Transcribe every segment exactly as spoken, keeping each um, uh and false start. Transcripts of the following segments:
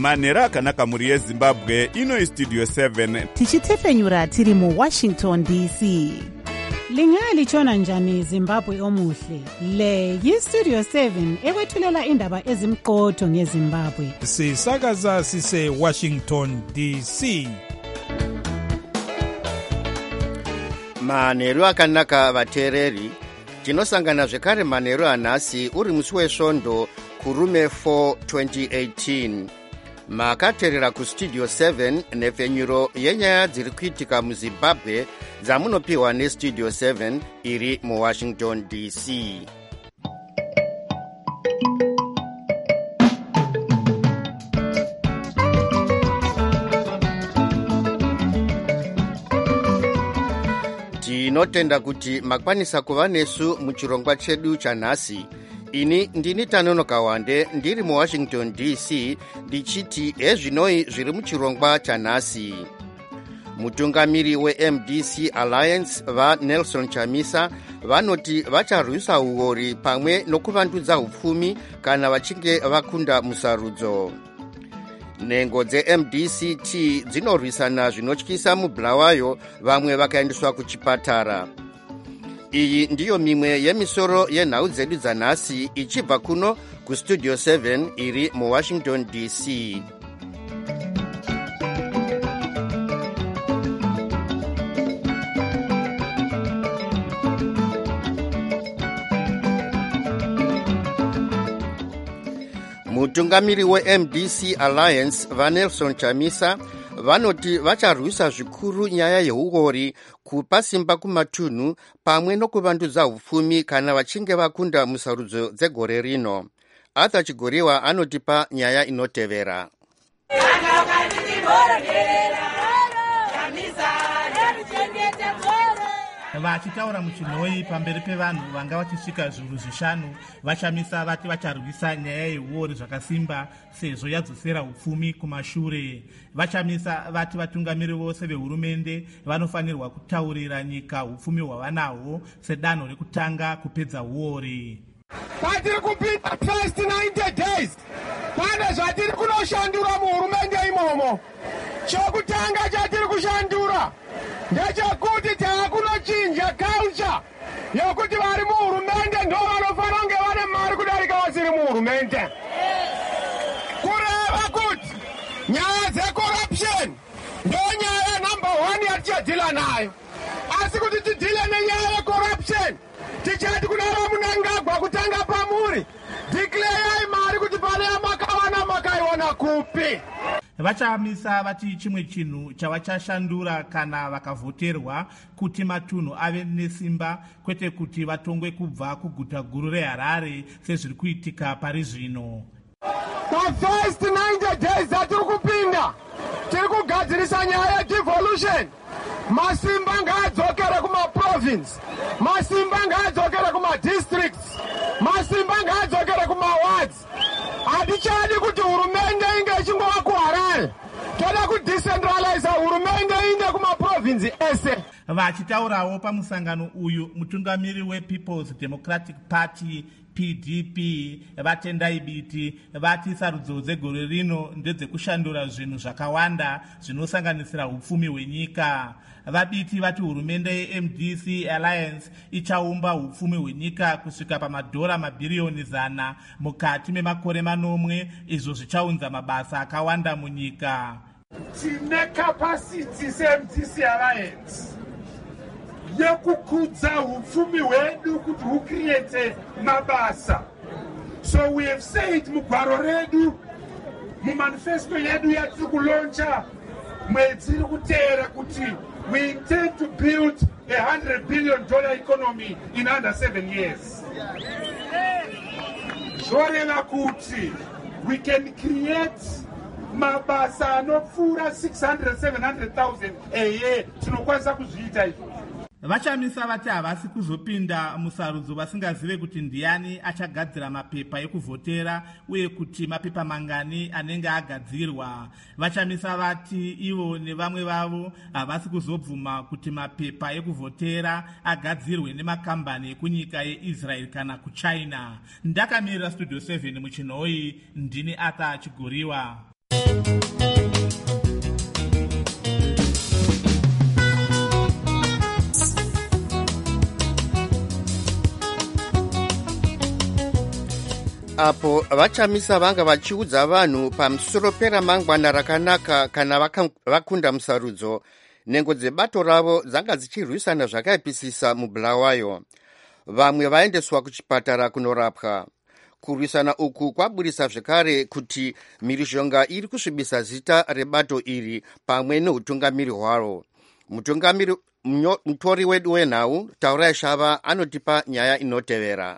manhero akanaka mhuri yezimbabwe. Ino istudio seven tichitefenyura tiri muwashington D C. Lingalitshona njani Zimbabwe omuhle? Le yistudio seven ekwethulela indaba ezimqotho ngeZimbabwe. Sisakaza sise Washington D C. Manhero akanaka vateereri, tinosangana zvekare manhero anhasi uri musi wesvondo kurume four twenty eighteen. Makateerera kustudio seven nepfenyuro yenyaya dziri kuitika muZimbabwe dzamunopiwa nestudio seven iri muWashington D C. Tinotenda kuti makwanisa kuva nesu muchirongwa chedu chanhasi. Ini ndini Tanonoka Wande ndiri muWashington D C ndichiti ezvinoi zviri muchirongwa chanhasi. Mutungamiri weM D C Alliance vaNelson Chamisa vanoti vacharwisa uori pamwe nokuvandudza upfumi kana vachinge vakunda musarudzo. Nhengo dzeM D C T dzinorwisana zvinotyisa muBulawayo, vamwe vakaendeswa kuchipatara. Iyi ndiyo mimwe yemisoro yenhau dzedu dzanhasi ichibva kuno kustudio seven iri muWashington D C. Mutungamiri weM D C Alliance vaNelson Chamisa vanoti vacharwisa zvikuru nyaya yeugori, kupa simba kumatunhu pamwe nokuvandudza upfumi kana vachinge vakunda musarudzo dzegore rino. Arthur Chigoriwa anotipa nyaya inotevera. Vachitaura muchinhoi pamberi pevanhu vanga vachisvika zviuru zvishanu, Vachamisa vati vacharwisa nyaya yeuori zvakasimba sezvo yadzosera upfumi kumashure. Vachamisa vati vatungamiri vose vehurumende vanofanirwa kutaurira nyika upfumi hwavanahwo sedanho rekutanga kupedza uori. Patiri kupita first ninety days, pane zvatiri kunoshandura muhurumende imomo. Chokutanga chatiri kushandura ndechekuti taakunochinja culture yokuti vari muhurumende ndo vanofanira kunge vane mari kudarika vasiri muhurumende. Kureva kuti nyaya dzecorruption ndo nyaya number one yatichadhila nayo, asi kuti tidhile nenyaya yecorruption tichati kuna Ramunangagwa kutanga pamuri declare mari kuti pane yamakawana makaiona kupi. Vachamisa vati chimwe chinhu chavachashandura kana vakavhoterwa kuti matunhu ave nesimba, kwete kuti vatongwe kubva kuguta guru reHarare sezviri kuitika pari zvino. The first ninety days dzatiri kupinda tiri kugadzirisa nyaya yedevolution. Masimba ngaadzokere kumaprovince, masimba ngaadzokere kumadistricts, masimba ngaadzokere kumawards. Hatichadi kuti hurumende inge ichingova kuHarare, toda kudecentralize hurumende inde kumaprovince ese. Vachitaurawo pamusangano uyu, mutungamiri wePeople's Democratic Party P D P vatendai biti vati sarudzo dzegore rino ndedzekushandura zvinhu zvakawanda zvinosanganisira upfumi hwenyika. Vabiti vati hurumende yeM D C Alliance ichaumba upfumi hwenyika kusvika pamadhora mabhiriyoni zana mukati memakore manomwe, izvo zvichaunza mabasa akawanda munyika. Tine capacity seM D C Alliance yekukudza upfumi hwedu kuti hucreate mabasa. So we have said mugwaro redu, mumanifesto yedu yatiri kuloncha mwedzi iri kuteera kuti we intend to build a one hundred billion dollar economy in under seven years. Zvoreva kuti we can create mabasa anopfuura six hundred seven hundred thousand a year. Tinokwanisa kuzviita izvo. Vachamisa vati havasi kuzopinda musarudzo vasingazive kuti ndiani achagadzira mapepa ekuvhotera uye kuti mapepa mangani anenge agadzirwa. Vachamisa vati ivo nevamwe vavo havasi kuzobvuma kuti mapepa ekuvhotera agadzirwe nemakambani ekunyika yeIsrael kana kuChina. Ndakamirira studio seven muchinhoi, ndini Arthur Chigoriwa. apo vachamisa vanga vachiudza vanhu pamusoro peramangwana rakanaka kana vakunda musarudzo. Nhengo dzebato ravo dzanga dzichirwisana zvakaipisisa mubulawayo. Vamwe vaendeswa kuchipatara kunorapwa. Kurwisana uku kwaburisa zvekare kuti mhirizhonga iri kusvibisa zita rebato iri pamwe neutungamiri hwaro. Mutungamiri mutori wedu wenhau Taurai Shava anotipa nyaya inotevera.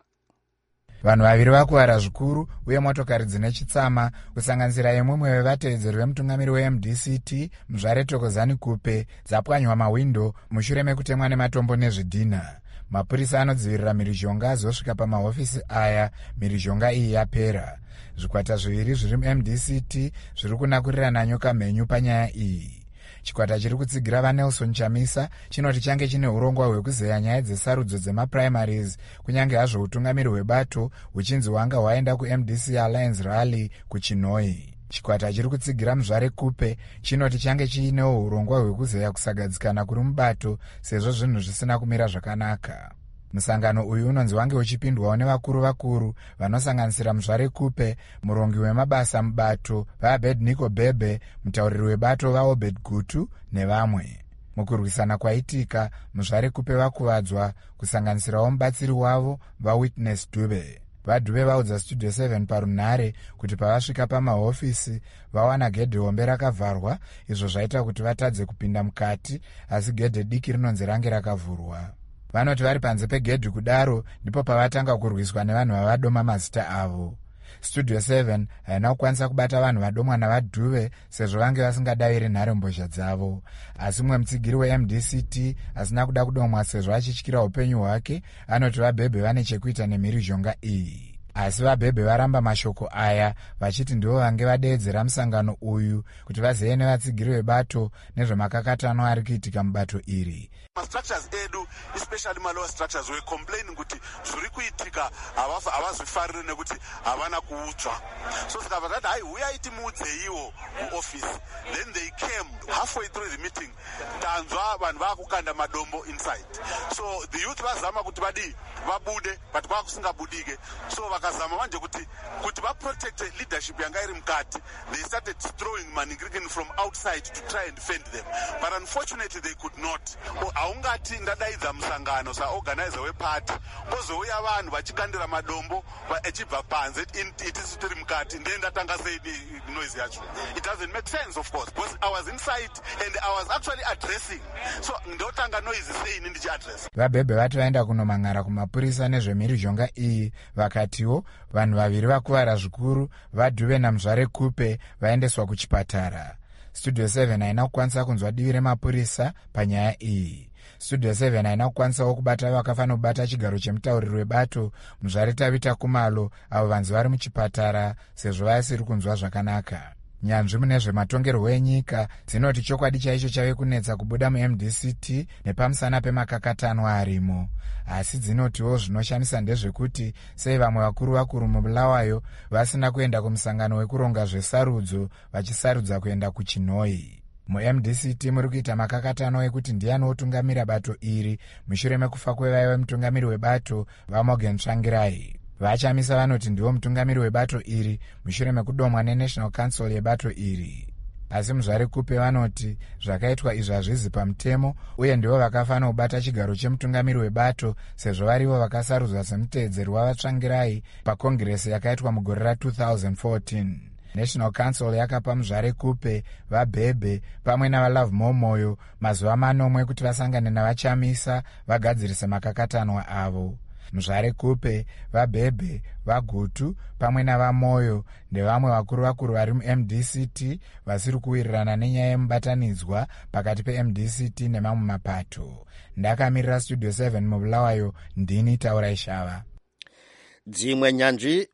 Vanhu vaviri vakuvara zvikuru uye motokari dzine chitsama kusanganisira yemumwe wevatevedzeri vemutungamiri we-M D C T Mzvare Thokozani Kupe dzapwanywa mahwindo mushure mekutemwa nematombo nezvidhina. Mapurisa anodzivirira mhirizhonga azosvika pamahofisi aya mhirizhonga iyi yapera. Zvikwata zviviri zviri mu-M D C T zviri kunakurirana nyoka mhenyu panyaya iyi. Chikwata chiri kutsigira vaNelson Chamisa chinoti change chine urongwa hwekuzeya nyaya dzesarudzo dzemaprimaries kunyange hazvo utungamiri hwebato huchinzi hwanga hwaenda ku-M D C Alliance Rally kuChinoi. Chikwata chiri kutsigira Mzvare Kupe chinoti change chiinewo urongwa hwekuzeya kusagadzikana kuri mubato sezvo zvinhu zvisina kumira zvakanaka. Musangano uyu unonzi wange uchipindwawo nevakuru vakuru vanosanganisira Mzvare Kupe, murongi wemabasa mubato vaAbednego Bebe, mutauriri webato vaObed Gutu nevamwe. Mukurwisana kwaitika, Mzvare Kupe vakuvadzwa kusanganisirawo mubatsiri wavo vaWitness Dube. VaDube vaudza Studio seven parunhare kuti pavasvika pamahofisi vawana gedhe hombe rakavharwa, izvo zvaita kuti vatadze kupinda mukati, asi gedhe diki rinonzi range rakavhurwa. Vanoti vari panze pegedhi kudaro ndipo pavatanga kurwiswa nevanhu vavadoma mazita avo. Studio seven haina kukwanisa kubata vanhu vadomwa navaDhuve sezvo vange vasingadaviri nhare mbozha dzavo. Asi mumwe mutsigiri we-M D C T asina kuda kudomwa sezvo achityira upenyu hwake anoti vaBhebhe vane chekuita nemhirizhonga iyi. Asi vaBhebhe varamba mashoko aya vachiti ndivo vange vadeedzera musangano uyu kuti vazive nevatsigiri vebato nezvemakakatano ari kuitika mubato iri. Structures edu especially ma-lower structures were complaining kuti zviri kuitika havazvifariri nekuti havana kuudzwa. So sikabva tati hai uyai timuudzeiwo muoffice. Then they came halfway through the meeting tanzwa vanhu vakukanda madombo inside. So the youth vazama kuti vadi vabude but kwakusingabudike. So vakazama manje kuti kuti vaprotect leadership yanga iri mukati. They started throwing maningirikin from outside to try and defend them. But unfortunately they could not. Haungati ndadaidza musangano saorganizer wepati kozouya vanhu vachikandira madombo vachibva panze itisi tiri mukati ndiye ndatanga sei noise yacho. It doesn't make sense of course because I was inside and I was actually addressing. So ndotanga noise sei ini ndichiaddress. VaBhebhe vati vaenda kunomang'ara kumapurisa nezvemhirizhonga iyi vakatiwo vanhu vaviri vakuvara zvikuru vaDhuve naMzvare Kupe vaendeswa kuchipatara. Studio seven haina kukwanisa kunzwa divi remapurisa panyaya iyi. Studio seven haina kukwanisawo kubata vakafanira kubata chigaro chemutauriri webato Mzvare Tavita Kumalo avo vanzi vari muchipatara sezvo vaisiri kunzwa zvakanaka. Nyanzvi mune zvematongerwo enyika dzinoti chokwadi chaicho chave kunetsa kubuda mu-M D C T nepamusana pemakakatano arimo. Asi dzinotiwo zvinoshamisa ndezvekuti sei vamwe vakuru vakuru mubulawayo vasina kuenda kumusangano wekuronga zvesarudzo vachisarudza kuenda kuChinoi. Mu-M D C T muri kuita makakatano ekuti ndiani otungamira bato iri mushure mekufa kwevaive mutungamiri webato vaMorgan Tsvangirai. Vachamisa vanoti ndiwo mutungamiri webato iri mushure mekudomwa neNational Council yebato iri. Asi Mzvare Kupe vanoti zvakaitwa izvi hazvizi pamutemo uye ndivo vakafanira kubata chigaro chemutungamiri webato sezvo varivo vakasarudzwa semuteedzeri wavaTsvangirai pakongiresi yakaitwa mugore ra two thousand fourteen. National Council yakapa Mzvare Kupe, vaBhebhe pamwe navaLove Momoyo mazuva manomwe kuti vasangane navachamisa vagadzirise makakatanwa avo. Mzvare Kupe, vaBhebhe, vaGutu pamwe navaMoyo ndevamwe vakuru vakuru vari mu-M D C T vasiri kuwirirana nenyaya yemubatanidzwa pakati pe-M D C T nemamwe mapato. Ndakamirira Studio seven mubulawayo ndini Taurai Shava. Dzimwe nyanzvi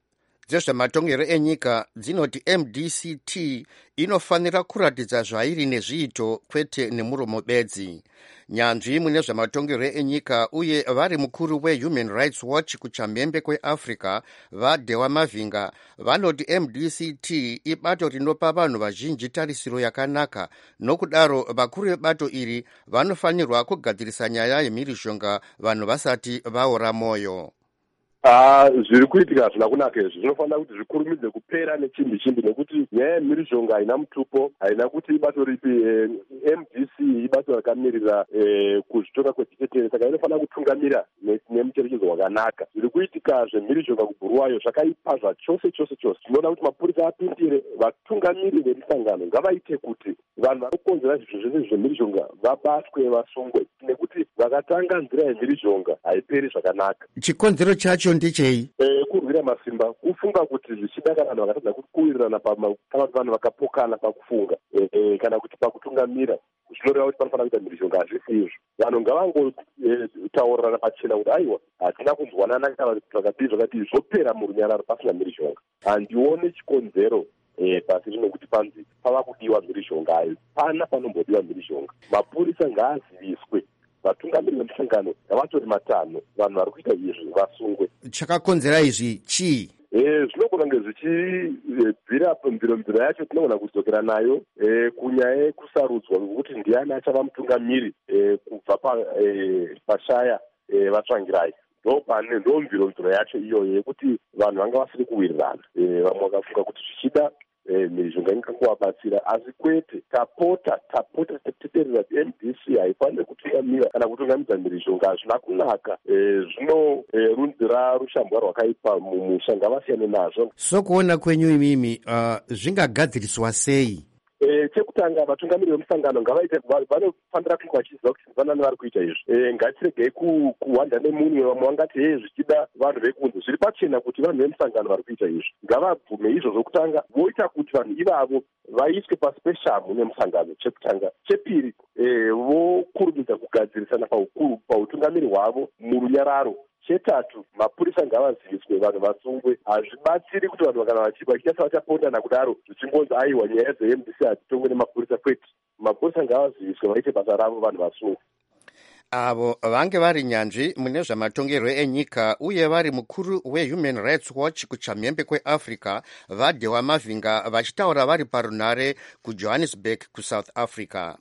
dzezvematongero enyika dzinoti M D C T inofanira kuratidza zvairi nezviito kwete nemuromo bedzi. Nyanzvi mune zvematongero enyika uye vari mukuru weHuman Rights Watch kuchamhembe kweAfrica vaDewa Mavinga vanoti M D C T ibato rinopa vanhu vazhinji tarisiro yakanaka, nokudaro vakuru vebato iri vanofanirwa kugadzirisa nyaya yemhirizhonga vanhu vasati vaora moyo. Ah, zviri kuitika hazvina kunaka izvi. Zvinofanira kuti zvikurumidze kupera nechimbi chimbi nekuti nyaya yemhirizhonga haina mutupo, haina kuti ibato ripi. eh, M D C ibato rakamirira eh, kuzvitora kwechitetere, saka inofanira kutungamira nemucherechedzo wakanaka. Zviri kuitika zvemhirizhonga kuBhuluwayo zvakaipa zvachose chose chose. Tinoda kuti mapurisa apindire, vatungamiri vemisangano ngavaite kuti vanhu vanokonzera zvizvo zvese zvemhirizhonga vabatwe, vasungwe, nekuti vakatanga nzira yemhirizhonga haiperi zvakanaka. Chikonzero chacho ndechei? Eh, kurwira masimba, kufunga kuti zvichida kana vanhu vakatadza kuwirirana kana kuti vanhu vakapokana pakufunga eh, eh, kana kuti pakutungamira, zvinoreva kuti panofanira kuita mhirizhonga. Hazvisi izvo. Vanhu ngavangotaurirana eh, pachena kuti aiwa hatina kunzwanana kana kuti zvakadii zvakadii zvopera murunyararo pasina mhirizhonga. Handione chikonzero Eh, pasi rino kuti panzi pava kudiwa mhirizhonga. Hapana panombodiwa mhirizhonga. Mapurisa ngaaziviswe, vatungamiri vemisangano ngavatori matano, vanhu vari kuita izvi vasungwe. Chakakonzera izvi chii? Eh, zvinogona kunge zvichibvira mviro mviro yacho tinogona kudzokera nayo eh, kunyaya yekusarudzwa kuti ndiani achava mutungamiri eh, kubva pa, eh, pashaya eh, vatsvangirai. Ndo pane ndo mviro mviro yacho iyoyo yekuti vanhu vanga vasiri kuwirirana. Eh, vamwe vakafunga kuti zvichida mhirizhonga ingangovabatsira, asi kwete. Tapota tapota teterera M D C haifaniri kutungamira kana kutungamidza mhirizhonga. Hazvina kunaka. Zvinorunzira rushambwa rwakaipa mumusha. Ngavasiyane nazvo. Sokuona kwenyu imimi uh, zvingagadziriswa sei? Eh, chekutanga vatungamiri vemusangano ngavaite, vanofanira kunge vachiziva kuti vanani vari kuita izvi. Eh, ngatiregei kuhwanda nemunwe. Vamwe vangati hei zvichida vanhu vekunze. Zviri pachena kuti vanhu vemusangano vari kuita izvi. Ngavabvume izvo zvokutanga, voita kuti vanhu ivavo vaiswe pasi peshamhu nemusangano. Chekutanga. Chepiri, eh, vokurumidza kugadzirisana pautungamiri hwavo murunyararo. Chetatu, mapurisa ngavaziviswe, vanhu vasungwe. Hazvibatsiri kuti vanhu kana vachibva vachiita vachapondana kudaro zvichingonzi aiwa nyaya dze-M D C hadzitongwe nemapurisa kwete. Mapurisa ngavaziviswe, vaite basa ravo, vanhu vasungwe. Avo vange vari nyanzvi mune zvamatongerwo enyika uye vari mukuru weHuman Rights Watch kuchamhembe kweAfrica vaDewa Mavinga vachitaura vari parunhare kuJohannesburg kuSouth Africa.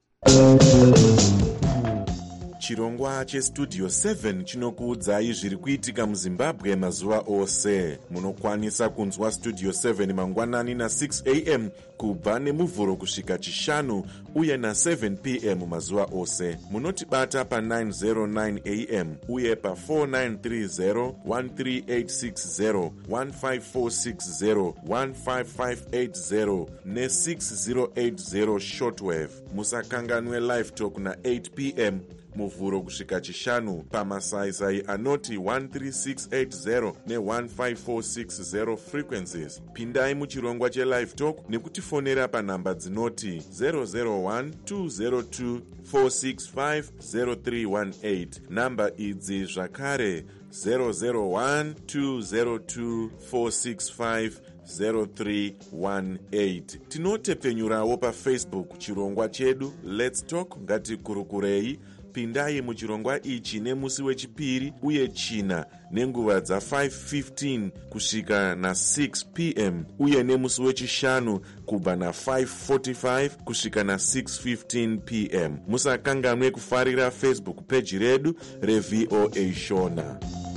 Chirongwa chestudio seven chinokuudzai zviri kuitika muZimbabwe mazuva ose. Munokwanisa kunzwa studio seven mangwanani na six a m kubva nemuvhuro kusvika chishanu uye na seven p m mazuva ose. Munotibata pa nine oh nine a m uye pa four nine three zero, one three eight six zero, one five four six zero, one five five eight zero ne six zero eight zero shortwave. Musakanganwe live talk na eight p m muvhuro kusvika chishanu pamasaisai anoti one three six eight zero ne one five four six zero frequencies. Pindai muchirongwa chelive talk nekutifonera panhamba dzinoti zero zero one two zero two four six five zero three one eight. Namba idzi zvakare zero zero one two zero two four six five zero three one eight. Tinotepenyurawo paFacebook chirongwa chedu Let's Talk Ngatikurukurei. Pindai muchirongwa ichi nemusi wechipiri uye china nenguva dza five fifteen kusvika na six p m uye nemusi wechishanu kubva na five forty-five kusvika na six fifteen p m. Musakanganwe kufarira Facebook page redu reV O A Shona.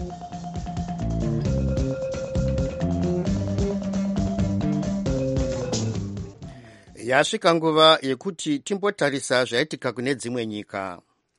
Yasvika nguva yekuti timbotarisa zvaitika kune dzimwe nyika.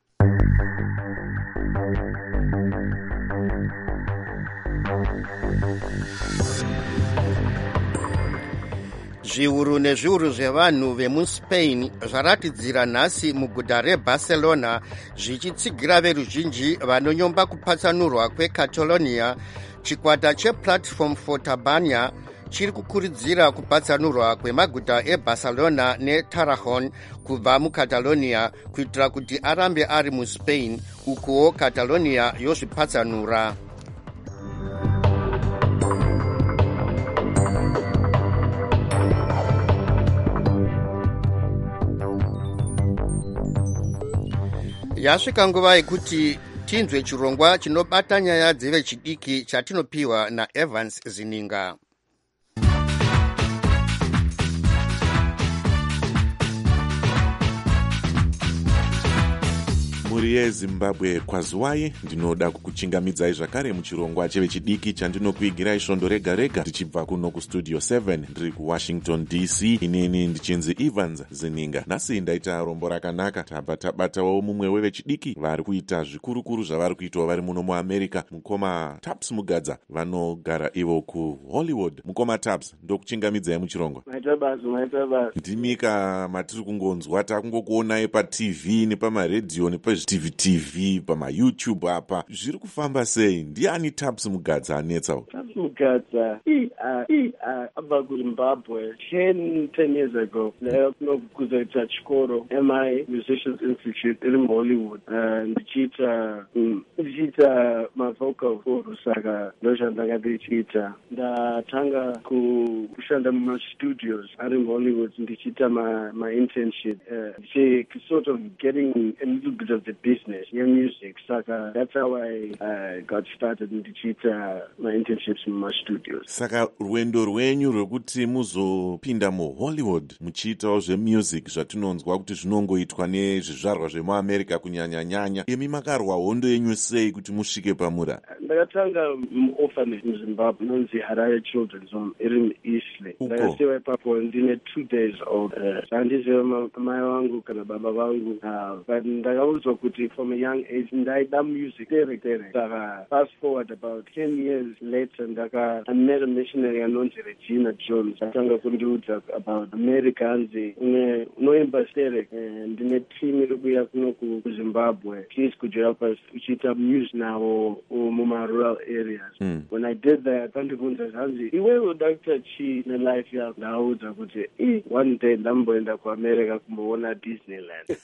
Zviuru nezviuru zvevanhu vemuSpain zvaratidzira nhasi muguta reBarcelona zvichitsigira veruzhinji vanonyomba kupatsanurwa kweCatalonia. Chikwata chePlatform for Tabania chiri kukurudzira kupatsanurwa kwemaguta eBarcelona neTarajon kubva muCatalonia kuitira kuti arambe ari muSpain, ukuwo Catalonia yozvipatsanura. yasvika nguva yekuti tinzwe chirongwa chinobata nyaya dzevechidiki chatinopiwa naEvans Zininga. mhuri yezimbabwe kwaziwai, ndinoda kukuchingamidzai zvakare muchirongwa chevechidiki chandinokuigirai svondo rega rega ndichibva kuno kustudio seven ndiri kuwashington D C. inini ndichinzi Evans Zininga. nhasi ndaita rombo rakanaka, tabva tabatawo mumwe wevechidiki vari kuita zvikurukuru zvavari kuitawo vari muno muamerica, mukoma Taps Mugadza, vanogara ivo kuhollywood. mukoma Taps, ndokuchingamidzai muchirongwa. ndimika matiri kungonzwa, takungokuonai patv nepamaredhiyo nepazvitv tv pamayoutube apa. zviri kufamba sei? ndiani Taps Mugadza anetsawo? Taps Mugadza abva kuzimbabwe ten years ago. kuzoita chikoro M I Musicians Institute iri muhollywood. ndichiita ndichiita mavocal chorus, saka ndozvandanga ndichiita. ndatanga kushanda mumastudios ari muhollywood ndichiita mainternship, sort of getting a little bit of the business your music. Saka that's how I uh, got started ndichiita my internships in my studios. Saka rwendo rwenyu rwekuti muzopinda muhollywood muchiitawo zvemusic zvatinonzwa kuti zvinongoitwa nezvizvarwa zvemuamerica kunyanya nyanya, imi makarwa hondo yenyu sei kuti musvike pamura? ndakatanga muorphanage muzimbabwe inonzi Harare Children's Home iri muEastleigh. ndakasiwa ipapo ndine two days old. handiziva mai vangu kana baba vangu, but ndakaudzwa kuti from a young age ndaida music tere tere. saka fast forward about ten years later ndaka I met a missionary anonzi Regina Jones. atanga kundiudza about America, anzi unoimba sterek, ndine team iri kuya kuno kuzimbabwe. please could you help us kuchiita music navo mumarural areas. mm. when I did that pandibvunza hanzi iwewe uda kuita chii nelife yako? ndaudza kuti one day ndamboenda kuamerica kumboona Disneyland.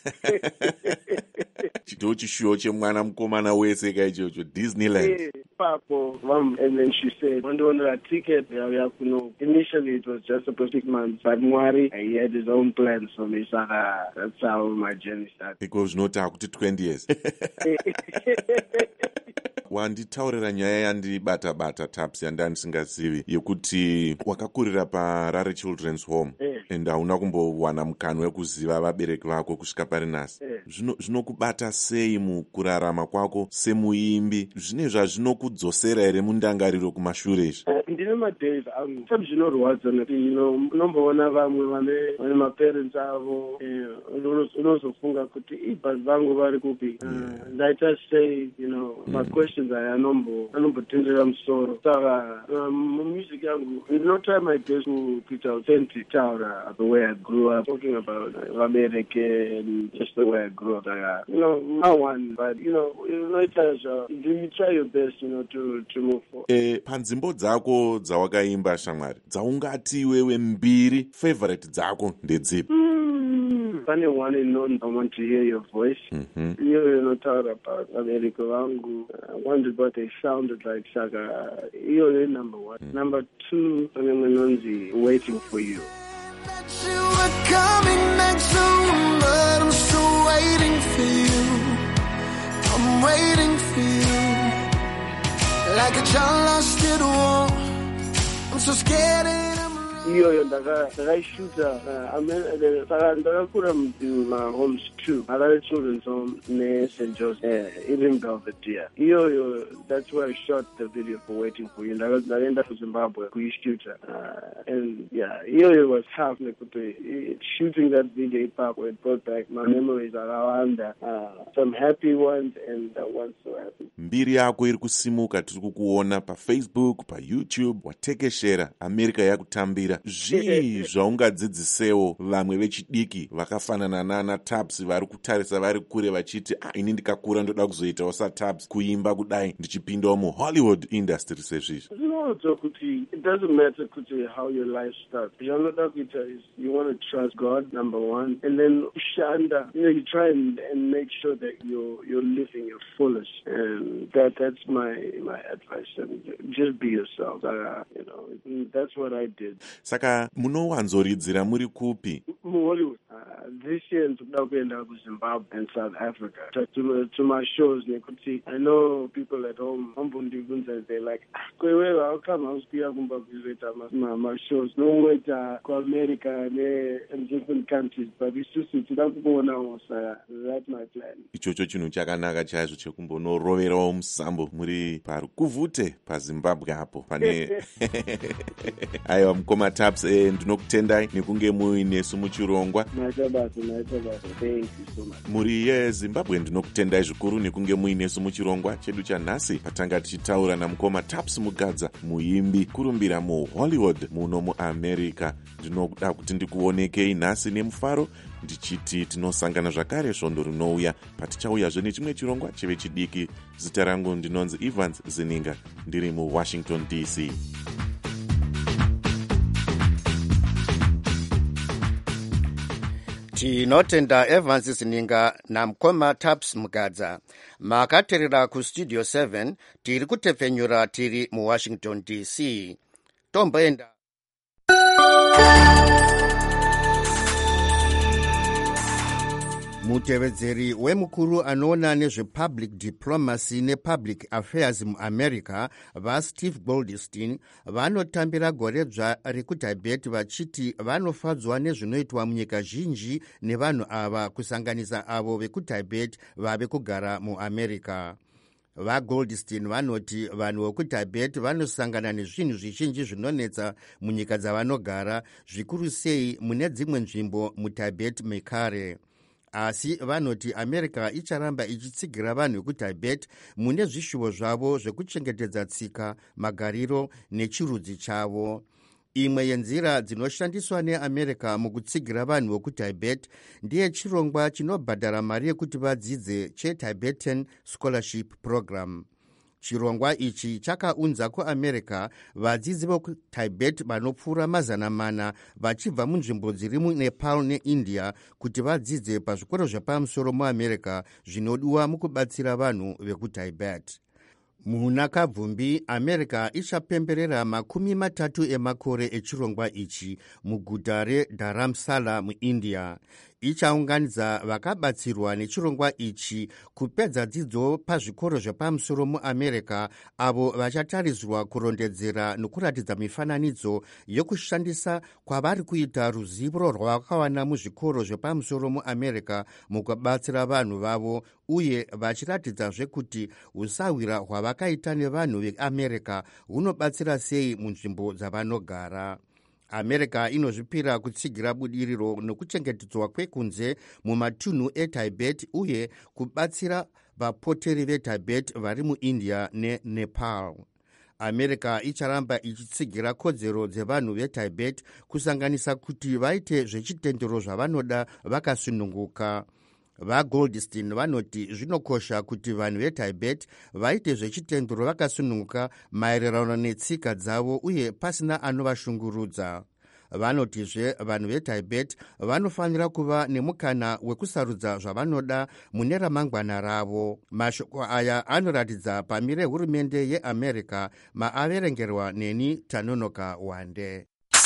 chito chishuwo chemwana mukomana wese kaichocho Disneyland. Papo, um, and then she said, "I want a ticket." Initially, it was just a six months, but Mwari, he had his own plans for me. So uh, that's how my journey started. Because no talk to twenty years. wanditaurira nyaya yandibata bata Taps yandandisingazivi yekuti wakakurira paRare Children's Home and hauna kumbowana mukana wekuziva vabereki vako kusvika pari nhasi. zvinokubata sei mukurarama kwako semuimbi? zvine zvazvinokudzosera here mundangariro kumashure izvi? ndine madays angu sati zvinorwadza nekuti unomboona vamwe vane maparents avo, unozofunga kuti ibhazi vangu vari kupi. ndaita sei, you know, maquestions aya anombotendera musoro. saka mumusic yangu ndinotry my best kuita authentic, taura the way I grew up, talking about vabereki and just the way I grew up. Like, you know, I won, but you know, unoita zva, you try your best, you know, to to move forward. Eh, panzimbo dzako dzawakaimba shamwari, dzaungati wewe mbiri favorite dzako ndedzipi? Funny one in known, I want to hear your voice. Mm-hmm. You know, talk about America Wangu. I wondered what they sounded like. Saga, you're number one. Mm. Number two, Nonzi, Waiting for You. You were coming back soon, but I'm still waiting for you. I'm waiting for you. Like a child lost at war. I'm so scared and I'm iyoyo ndakaishuta saka ndakakura mumahomes two, Harare Children's Home neSaint Joseph iri muBelvedere. iyoyo that's where I shot the video for Waiting for You. ndakaenda kuZimbabwe kuishuta, and yeah, iyoyo was tough nekuti shooting that video ipapo it brought back my memories akawanda, some happy ones and the ones so happy. mbiri yako iri kusimuka, tiri kukuona paFacebook, paYouTube, watekeshera America yakutambira. zvii zvaungadzidzisewo vamwe vechidiki vakafanana nana Taps vari kutarisa vari kure vachiti ah, ini ndikakura ndoda kuzoitawo saTaps, kuimba kudai ndichipindawo muHollywood industry sezvizvi? zvinoudza kuti it doesn't matter kuti how your life starts. zvanoda kuita is you want to trust God, number one, and then shanda, you know, you try and, and make sure that you're you're living your fullest, and that that's my my advice. And just be yourself. Uh, you know, that's what I did. Saka munowanzoridzira muri kupi? muHollywood. Uh, this year ndikuda kuenda kuZimbabwe and South Africa to, to my shows nekuti I know people at home ambondikunza they like kwewewe how come hausikia kumba kuzoita ma, ma shows nongoita kuAmerica ne and different countries but isusu tida kubonawo saka that's my plan. Ichocho chinhu chakanaka chaizvo chekumbonoroverawo musambo muri parukuvute paZimbabwe apo pane aiwa mukoma Taps eh, ndinokutendai nekunge muinesu muchirongwa. Naita basa naita basa thank you so much. Muri yeZimbabwe ndinokutendai zvikuru nekunge muinesu muchirongwa chedu chanhasi patanga tichitaura namukoma Taps Mugadza muimbi kurumbira muHollywood muno muAmerica. Ndinoda kuti ndikuonekei nhasi nemufaro ndichiti tinosangana zvakare svondo rinouya patichauyazve nechimwe chirongwa cheve chidiki. Zita rangu ndinonzi Evans Zininga ndiri muWashington D C. tinotenda Evans Zininga namukoma Taps Mugadza. Makaterera kustudio seven tiri kutepfenyura tiri muWashington D C. Tomboenda mutevedzeri wemukuru anoona nezvepublic diplomacy nepublic affairs muAmerica vaSteve Goldstein vanotambira goredzva rekutibet vachiti vanofadzwa nezvinoitwa munyika zhinji nevanhu ava kusanganisa avo vekutibet vave kugara muAmerica. VaGoldstein vanoti vanhu vekutibet vanosangana nezvinhu zvizhinji zvinonetsa munyika dzavanogara, zvikuru sei mune dzimwe nzvimbo muTibet mekare. Asi vanoti America icharamba ichitsigira vanhu vekutibet mune zvishuvo zvavo zvekuchengetedza tsika, magariro nechirudzi chavo. Imwe yenzira dzinoshandiswa neAmerica mukutsigira vanhu vekutibet ndiye chirongwa chinobhadhara mari yekuti vadzidze cheTibetan Scholarship Program. Chirongwa ichi chakaunza kuAmerica vadzidzi vekutibet vanopfuura mazana mana vachibva munzvimbo dziri muNepal neIndia kuti vadzidze pazvikoro zvepamusoro muAmerica zvinodiwa mukubatsira vanhu vekutibet. Muna kabvumbi America ichapemberera makumi matatu emakore echirongwa ichi muguta reDharamsala muIndia. Ichaunganidza vakabatsirwa nechirongwa ichi kupedza dzidzo pazvikoro zvepamusoro muAmerica avo vachatarisirwa kurondedzera nokuratidza mifananidzo yokushandisa kwavari kuita ruzivo rwavakawana muzvikoro zvepamusoro muAmerica mukubatsira vanhu vavo uye vachiratidzazve kuti usawira hwavakaita nevanhu veAmerica hunobatsira sei munzvimbo dzavanogara. America inozvipira kutsigira budiriro nokuchengetedzwa kwekunze mumatunhu eTibet uye kubatsira vapoteri veTibet vari muIndia neNepal. America icharamba ichitsigira kodzero dzevanhu veTibet kusanganisa kuti vaite zvechitendero zvavanoda vakasununguka. VaGoldstein vanoti zvinokosha kuti vanhu veTibet vaite zvechitendero vakasununguka maererano netsika dzavo uye pasina anovashungurudza. Vanotizve vanhu veTibet vanofanira kuva nemukana wekusarudza zvavanoda mune ramangwana ravo. Mashoko aya anoratidza pamire hurumende yeAmerica maaverengerwa neni Tanonoka Wande.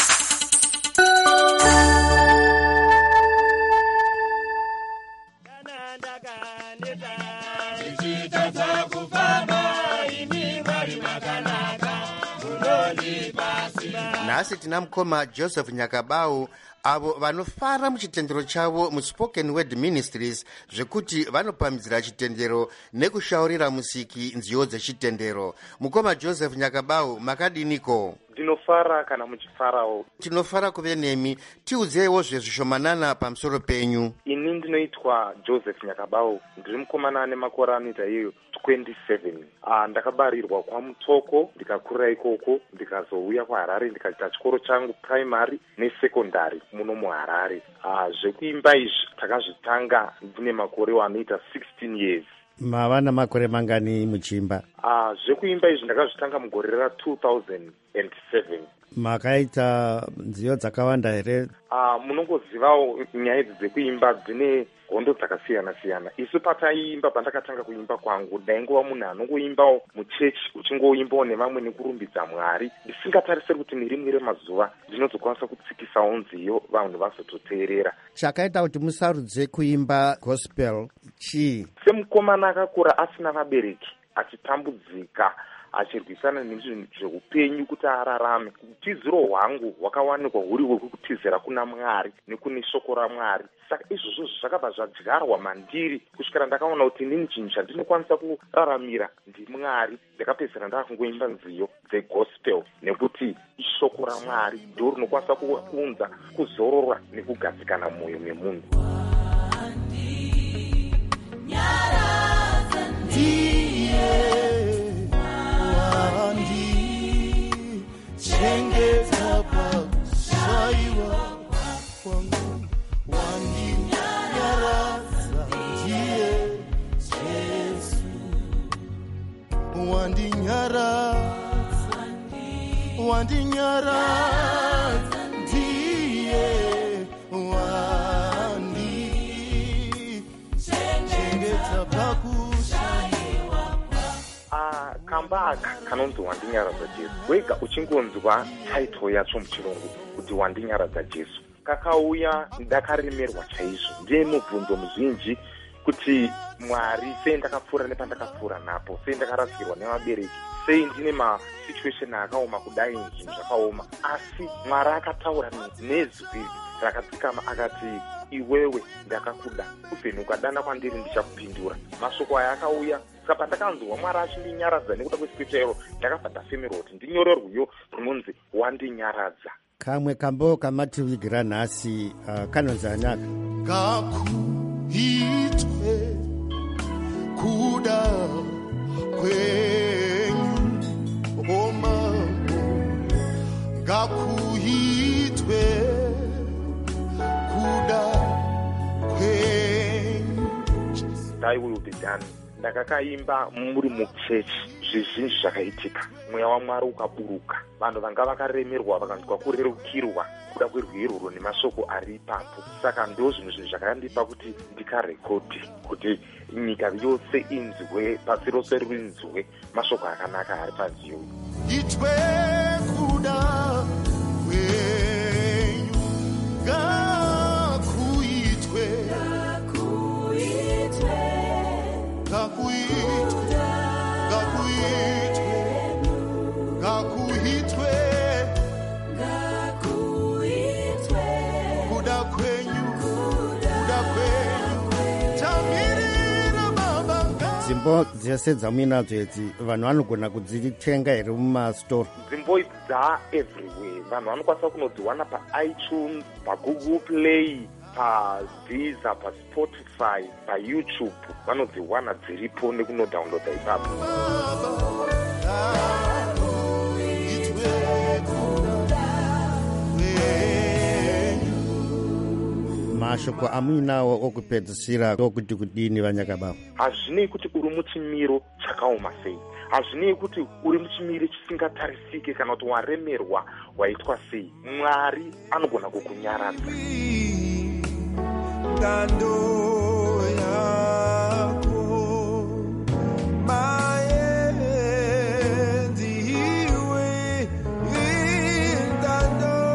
Nhasi tina mukoma Joseph Nyakabau avo vanofara muchitendero chavo muSpoken Word Ministries zvekuti vanopamhidzira chitendero nekushaurira musiki nziyo dzechitendero. Mukoma Joseph Nyakabau, makadiniko? Ndinofara kana muchifarawo. Tinofara kuve nemi. Tiudzewo zvezvishomanana pamusoro penyu. Ini ndinoitwa Joseph Nyakabau, ndiri mukomana ane makore anoita iyo twenty-seven. Ah, ndakabarirwa kwaMutoko, ndikakurira ikoko, ndikazouya kuHarare ndikaita chikoro changu primary nesekondari muno muHarare. Ah, zvekuimba izvi takazvitanga ndine makore anoita sixteen years. Mava namakore mangani muchimba? Ah, zvekuimba izvi ndakazvitanga mugore ra two thousand seven. makaita nziyo dzakawanda here? Uh, munongozivawo nyaya idzi dzekuimba dzine gondo dzakasiyana siyana. Isu pataiimba pandakatanga kuimba kwangu ndaingova munhu anongoimbawo muchechi uchingoimbawo nevamwe nekurumbidza Mwari. Ndisingatarisiri kuti nerimwe remazuva ndinozokwanisa kutsikisawo nziyo vanhu vazototeerera. Chakaita kuti musarudze kuimba gospel chii? Semukomana akakura asina vabereki, achitambudzika, achirwisana nezvinhu zveupenyu kuti ararame, utiziro hwangu hwakawanikwa huri hwekutizira kuna Mwari nekune shoko raMwari. Saka izvozvo zvakabva zvadyarwa mandiri kusvikira ndakaona kuti nini chinhu chandinokwanisa kuraramira ndiMwari. Ndakapedzisira ndakungoimba nziyo dzegospel nekuti ishoko raMwari ndo rinokwanisa kuunza kuzorora nekugadzikana mumwoyo memunhu. Chengeta pakushaiwa kwangu, wandinyaradza ndiye Jesu, wandinyaradza, wandinyaradza ndiye wandichengeta pakushaiwa. Ah, kamba aka kanonzi wandinyaradza Jesu wega uchingonzwa taito yacho muchirungu kuti wandinyaradza Jesu kakauya ndakaremerwa chaizvo. Ndiye mubvunzo muzhinji kuti Mwari sei ndakapfuura nepandakapfuura napo, sei ndakarasikirwa nevabereki, sei ndine masituation akaoma kudai, zvinhu zvakaoma, asi Mwari akataura nezwi rakatsikama akati iwewe ndakakuda, uvheni ukadana kwandiri ndichakupindura. Mashoko aya akauya saka pandakanzwa Mwari achindinyaradza nekuda kwesipitero ndakabva ndafemerwa kuti ndinyore rwiyo runonzi wandinyaradza. Kamwe kambo kamativigira nhasi uh, kanonzi anaka ngakuitwe kuda kwenyu omambo, ngakuitwe kuda kwenyu. Thy will be done. Ndakakaimba muri muchechi zvizhinji zvakaitika, mweya waMwari ukaburuka, vanhu vanga vakaremerwa vakanzwa kurerukirwa kuda kwerwiruro nemashoko ari ipapo. Saka ndo zvinhu zvinhu zvakandipa kuti ndikarekodhi kuti nyika yose inzwe, pasi rose rinzwe mashoko akanaka ari panziyo. Itwe kuda kwenyu, ngakuitwe, ngakuitwe, ngakuitwe, ngakuitwe, ngakuitwe, ngakuitwe, kuda kwenyu, kuda kwenyu, tamirira baba. Dzimbo dzese dzamuinadzo idzi vanhu vanogona kudzitenga here mumastori? Dzimbo idzi dza everywhere. Vanhu vanokwanisa kunodziwana paiTunes, paGoogle Play, paDeezer, paSpotify, paYouTube. Vanodziwana dziripo nekunodownloada ipapo. Mashoko amuinawo okupedzisira okuti kudini Vanyakabava? Hazvinei kuti uri muchimiro chakaoma sei, hazvinei kuti uri muchimiro chisingatarisike kana kuti waremerwa waitwa sei, Mwari anogona kukunyaradza. Ngando yako maendiwe, ngando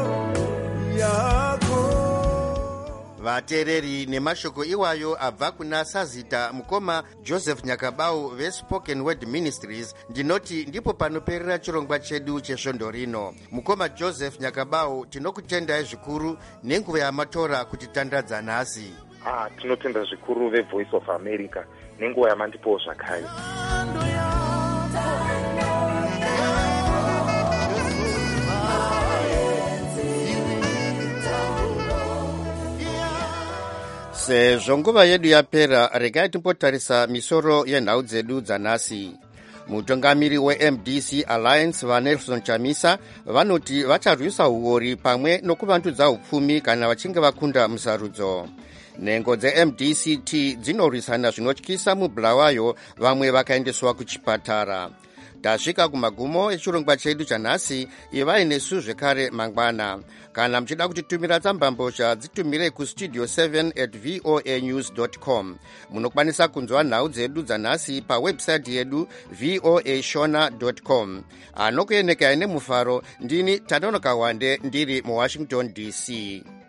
yako. Vateereri nemashoko iwayo abva kuna Sazita Mukoma Joseph Nyakabau veSpoken Word Ministries. Ndinoti ndipo panoperera chirongwa chedu chesvondo rino. Mukoma Joseph Nyakabau, tinokutendai zvikuru nenguva yamatora kutitandadza nhasi. Ah, tinotenda zvikuru veVoice of America nenguva yamandipowo zvakare. Sezvo nguva yedu yapera, regai timbotarisa misoro yenhau dzedu dzanhasi. Mutungamiri weM D C Alliance vaNelson Chamisa vanoti vacharwisa huori pamwe nokuvandudza upfumi kana vachinge vakunda musarudzo. Nhengo dzeM D C T dzinorwisana zvinotyisa muBulawayo, vamwe vakaendeswa kuchipatara. tasvika kumagumo echirongwa chedu chanhasi. ivai nesu zvekare mangwana. Kana muchida kutitumira tsambambozha dzitumire kustudio seven at voa news dot com. Munokwanisa kunzwa nhau dzedu dzanhasi pawebsite yedu voa shona dot com. Anokuyenekai nemufaro ndini Tanonoka Wande ndiri muWashington D C.